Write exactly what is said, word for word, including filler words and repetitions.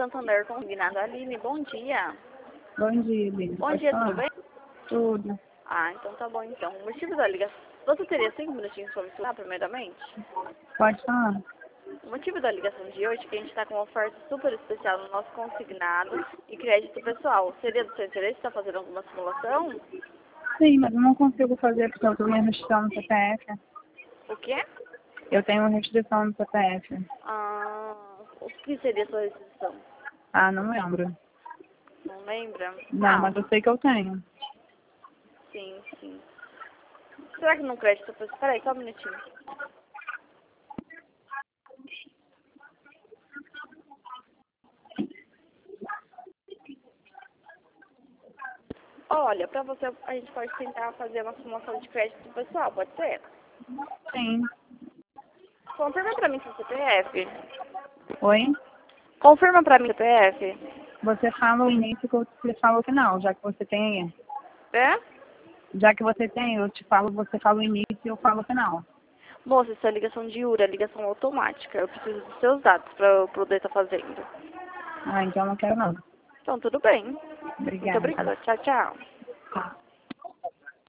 Santander Consignado. Aline, bom dia. Bom dia, Lili. Bom Pode dia, falar? tudo bem? Tudo. Ah, então tá bom então. O motivo da ligação... Você teria cinco minutinhos para me falar, primeiramente? Pode falar? O motivo da ligação de hoje é que a gente está com uma oferta super especial no nosso consignado e crédito pessoal. Seria do seu interesse estar fazendo alguma simulação? Sim, mas eu não consigo fazer porque eu tenho uma restrição no C P F. O quê? Eu tenho uma restrição no C P F. Ah, o que seria a sua restrição? Ah, não lembro. Não lembra? Não, Ah, mas eu sei que eu tenho. sim, sim. Será que no crédito pessoal... Espera aí, só um minutinho. Olha, pra você, a gente pode tentar fazer uma simulação de crédito pessoal, pode ser? Sim. Confirma pra mim seu C P F. Oi? Confirma pra mim o C P F. Você fala o início que eu te falo o final, já que você tem aí. É? Já que você tem, eu te falo, você fala o início e eu falo o final. Moça, isso é ligação de U R, é ligação automática. Eu preciso dos seus dados pra eu poder estar fazendo. Ah, então eu não quero não. Então, tudo bem. Muito Obrigada. obrigada. Tchau, tchau. Tá.